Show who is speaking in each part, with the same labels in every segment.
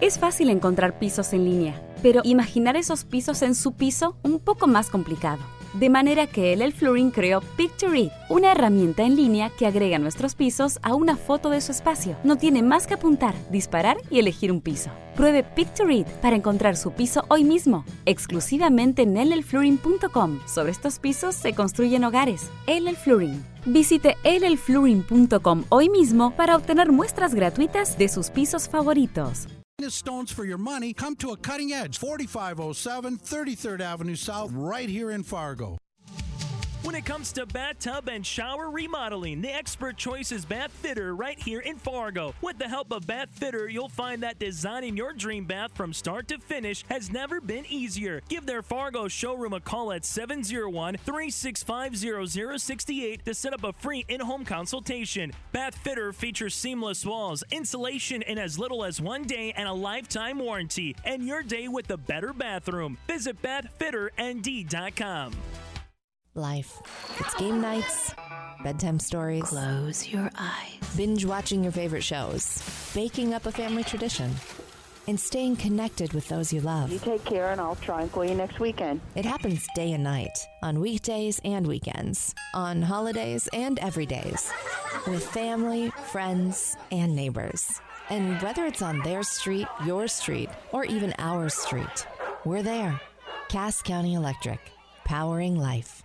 Speaker 1: Es fácil encontrar pisos en línea, pero imaginar esos pisos en su piso un poco más complicado. De manera que LL Flooring creó Picture It, una herramienta en línea que agrega nuestros pisos a una foto de su espacio. No tiene más que apuntar, disparar y elegir un piso. Pruebe Picture It para encontrar su piso hoy mismo, exclusivamente en llflooring.com. Sobre estos pisos se construyen hogares. LL Flooring. Visite llflooring.com hoy mismo para obtener muestras gratuitas de sus pisos favoritos.
Speaker 2: Stones for your money. Come to a Cutting Edge, 4507 33rd Avenue South, right here in Fargo.
Speaker 3: When it comes to bathtub and shower remodeling, the expert choice is Bath Fitter right here in Fargo. With the help of Bath Fitter, you'll find that designing your dream bath from start to finish has never been easier. Give their Fargo showroom a call at 701-365-0068 to set up a free in-home consultation. Bath Fitter features seamless walls, insulation in as little as 1 day, and a lifetime warranty. And your day with a better bathroom. Visit bathfitternd.com.
Speaker 4: Life. It's game nights, bedtime stories.
Speaker 5: Close your eyes.
Speaker 4: Binge watching your favorite shows. Baking up a family tradition. And staying connected with those you love.
Speaker 6: You take care and I'll try and call you next weekend.
Speaker 4: It happens day and night. On weekdays and weekends. On holidays and everydays. With family, friends, and neighbors. And whether it's on their street, your street, or even our street, we're there. Cass County Electric. Powering life.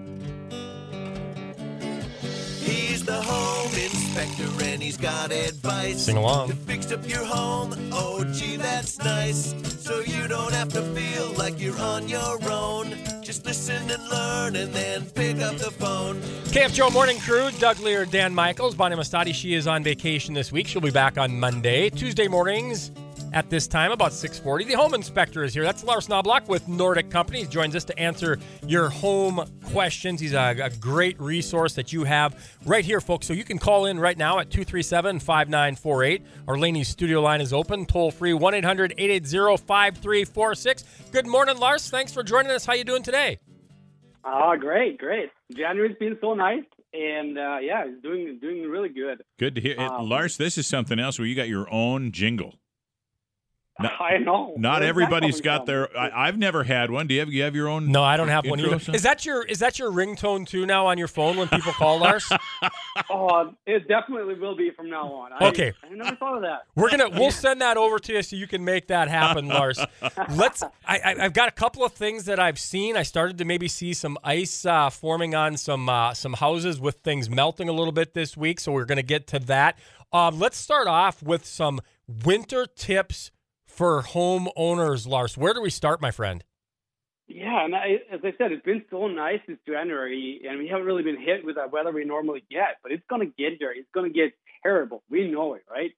Speaker 7: He's the home inspector and he's got advice.
Speaker 8: Sing along.
Speaker 7: To fix up your home, oh gee, that's nice. So you don't have to feel like you're on your own. Just listen and learn and then pick up the phone.
Speaker 8: KFGO Morning Crew, Doug Lear, Dan Michaels, Bonnie Mastadi. She is on vacation this week. She'll be back on Monday. Tuesday mornings at this time, about 6:40. The home inspector is here. That's Lars Knobloch with Nordic Company. He joins us to answer your home questions. He's a great resource that you have right here, folks. So you can call in right now at 237-5948. Our Laney's studio line is open, toll-free, 1-800-880-5346. Good morning, Lars. Thanks for joining us. How you doing today?
Speaker 9: Great. January's been so nice. And, it's doing really good.
Speaker 10: Good to hear. Lars, this is something else where you got your own jingle.
Speaker 9: I know.
Speaker 10: Not everybody's got their. I've never had one. Do you have your own?
Speaker 8: No, I don't have one either.
Speaker 10: Song?
Speaker 8: Is that your ringtone too now on your phone when people call, Lars?
Speaker 9: It definitely will be from now on.
Speaker 8: Okay.
Speaker 9: I never thought of that.
Speaker 8: We'll send that over to you so you can make that happen, Lars. I've got a couple of things that I've seen. I started to maybe see some ice forming on some houses with things melting a little bit this week. So we're going to get to that. Let's start off with some winter tips for homeowners, Lars. Where do we start, my friend?
Speaker 9: Yeah, and as I said, it's been so nice this January, and we haven't really been hit with that weather we normally get, but it's going to get there. It's going to get terrible. We know it, right?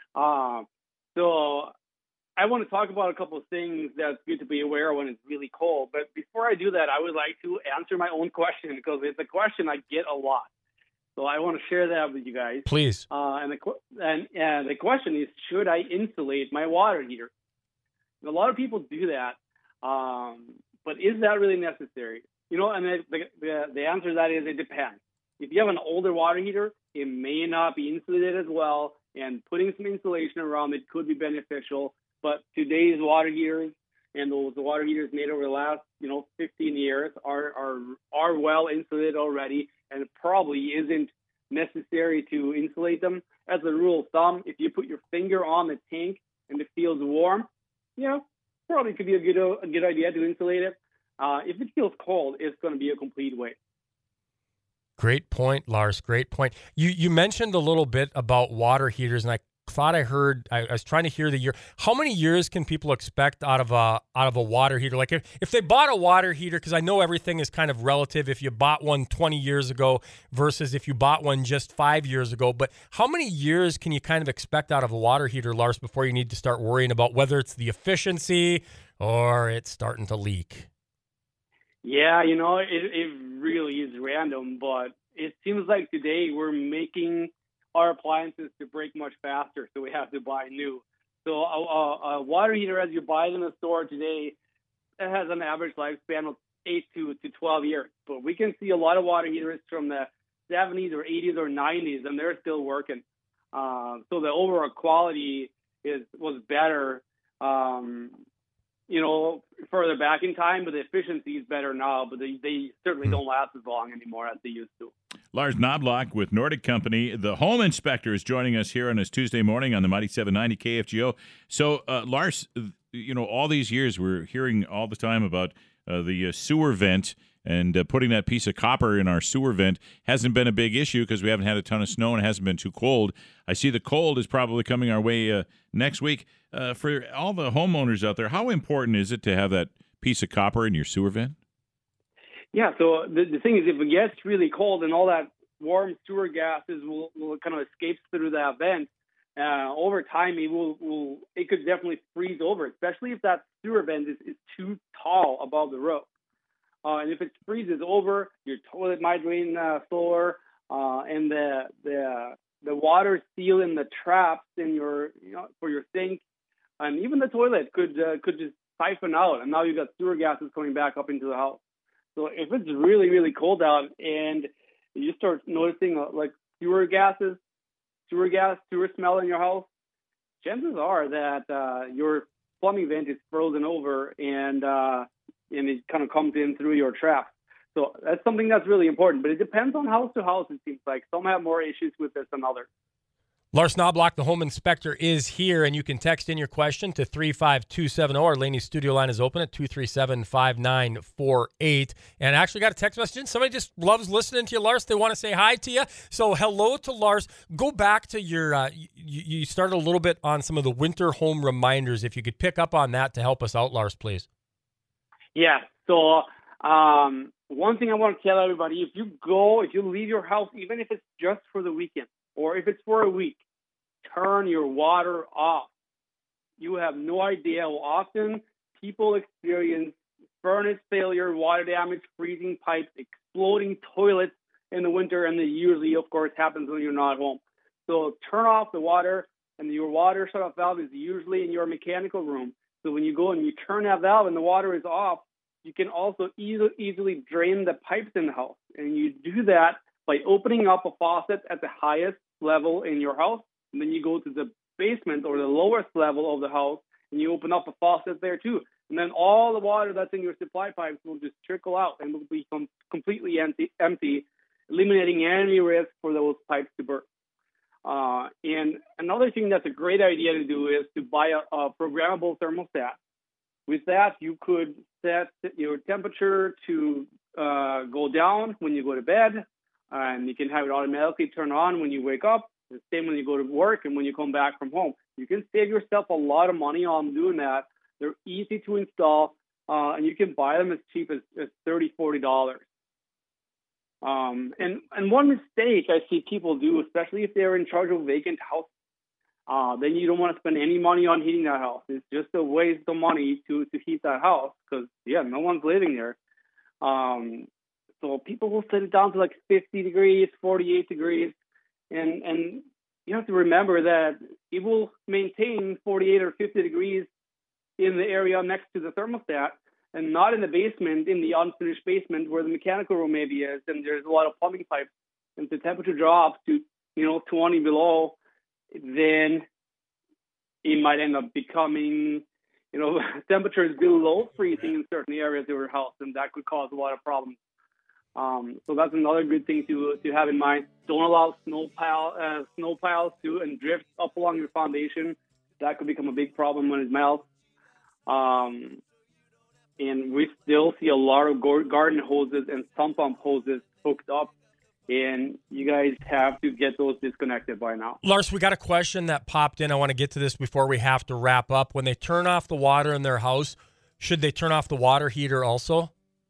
Speaker 9: So I want to talk about a couple of things that's good to be aware of when it's really cold. But before I do that, I would like to answer my own question because it's a question I get a lot. So I want to share that with you guys.
Speaker 8: Please.
Speaker 9: And the question is, should I insulate my water heater? And a lot of people do that, but is that really necessary? You know, and the answer to that is it depends. If you have an older water heater, it may not be insulated as well, and putting some insulation around it could be beneficial. But today's water heaters and those water heaters made over the last 15 years are well insulated already, and it probably isn't necessary to insulate them. As a rule of thumb, if you put your finger on the tank and it feels warm, probably could be a good idea to insulate it. If it feels cold, it's going to be a complete waste.
Speaker 8: Great point, Lars. Great point. You mentioned a little bit about water heaters, and I thought I was trying to hear the year. How many years can people expect out of a water heater? Like if they bought a water heater, because I know everything is kind of relative. If you bought one 20 years ago versus if you bought one just 5 years ago, but how many years can you kind of expect out of a water heater, Lars, before you need to start worrying about whether it's the efficiency or it's starting to leak?
Speaker 9: Yeah, it really is random, but it seems like today we're making our appliances to break much faster, so we have to buy new. So a water heater, as you buy it in the store today, it has an average lifespan of 8 to 12 years. But we can see a lot of water heaters from the 70s or 80s or 90s, and they're still working. So the overall quality was better further back in time, but the efficiency is better now, but they certainly don't last as long anymore as they used to.
Speaker 10: Lars Knobloch with Nordic Company. The home inspector is joining us here on this Tuesday morning on the Mighty 790 KFGO. So, Lars, all these years we're hearing all the time about the sewer vent, and putting that piece of copper in our sewer vent hasn't been a big issue because we haven't had a ton of snow and it hasn't been too cold. I see the cold is probably coming our way next week. For all the homeowners out there, how important is it to have that piece of copper in your sewer vent?
Speaker 9: Yeah, so the thing is, if it gets really cold and all that warm sewer gases will kind of escape through that vent, over time it could definitely freeze over, especially if that sewer vent is too tall above the roof. And if it freezes over, your toilet might drain slower, and the water seal in the traps in your for your sink, and even the toilet could just siphon out, and now you've got sewer gases coming back up into the house. So if it's really, really cold out and you start noticing like sewer smell in your house, chances are that your plumbing vent is frozen over and it kind of comes in through your trap. So that's something that's really important, but it depends on house to house. It seems like some have more issues with this than others.
Speaker 8: Lars Knobloch, the home inspector, is here, and you can text in your question to 35270. Our Laney studio line is open at 237-5948. And I actually got a text message in. Somebody just loves listening to you, Lars. They want to say hi to you. So hello to Lars. Go back to your, you started a little bit on some of the winter home reminders. If you could pick up on that to help us out, Lars, please.
Speaker 9: Yeah. So one thing I want to tell everybody, if you leave your house, even if it's just for the weekend or if it's for a week, turn your water off. You have no idea how often people experience furnace failure, water damage, freezing pipes, exploding toilets in the winter, and it usually, of course, happens when you're not home. So turn off the water, and your water shut-off valve is usually in your mechanical room. So when you go and you turn that valve and the water is off, you can also easily drain the pipes in the house. And you do that by opening up a faucet at the highest level in your house. And then you go to the basement or the lowest level of the house and you open up a faucet there too. And then all the water that's in your supply pipes will just trickle out and will become completely empty, eliminating any risk for those pipes to burst. And another thing that's a great idea to do is to buy a programmable thermostat. With that, you could set your temperature to go down when you go to bed, and you can have it automatically turn on when you wake up, the same when you go to work and when you come back from home. You can save yourself a lot of money on doing that. They're easy to install, and you can buy them as cheap as $30, $40. And one mistake I see people do, especially if they're in charge of a vacant house, then you don't want to spend any money on heating that house. It's just a waste of money to heat that house because, no one's living there. So people will set it down to like 50 degrees, 48 degrees. And you have to remember that it will maintain 48 or 50 degrees in the area next to the thermostat and not in the basement, in the unfinished basement where the mechanical room maybe is. And there's a lot of plumbing pipes. And if the temperature drops to, 20 below, then it might end up becoming, temperatures below freezing in certain areas of your house, and that could cause a lot of problems. So that's another good thing to have in mind. Don't allow snow piles and drift up along your foundation. That could become a big problem when it melts. And we still see a lot of garden hoses and sump pump hoses hooked up. And you guys have to get those disconnected by now.
Speaker 8: Lars, we got a question that popped in. I want to get to this before we have to wrap up. When they turn off the water in their house, should they turn off the water heater also?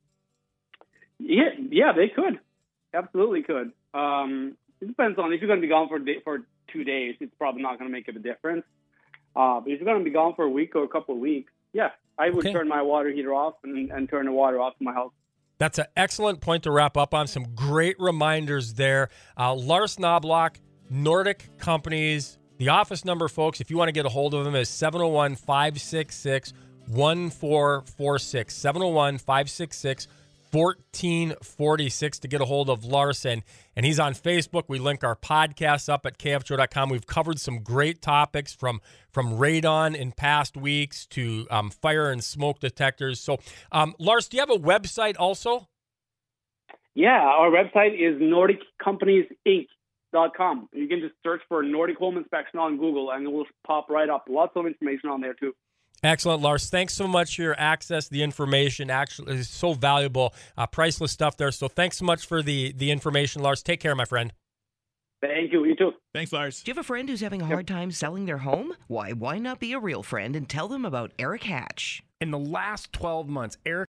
Speaker 9: Yeah, they could. Absolutely could. It depends on if you're going to be gone for 2 days, it's probably not going to make a difference. But if you're going to be gone for a week or a couple of weeks, I would turn my water heater off and turn the water off in my house.
Speaker 8: That's an excellent point to wrap up on. Some great reminders there. Lars Knobloch, Nordic Companies. The office number, folks, if you want to get a hold of them, is 701-566-1446. 701-566-1446. 1446 to get a hold of Larson. And he's on Facebook. We link our podcasts up at kfjo.com. We've covered some great topics from radon in past weeks to fire and smoke detectors. So, Lars, do you have a website also?
Speaker 9: Yeah, our website is NordicCompaniesInc.com. You can just search for Nordic Home Inspection on Google, and it will pop right up. Lots of information on there, too.
Speaker 8: Excellent, Lars. Thanks so much for your access. The information actually is so valuable, priceless stuff there. So thanks so much for the information, Lars. Take care, my friend.
Speaker 9: Thank you. You too.
Speaker 10: Thanks, Lars.
Speaker 5: Do you have a friend who's having a hard time selling their home? Why not be a real friend and tell them about Eric Hatch?
Speaker 11: In the last 12 months, Eric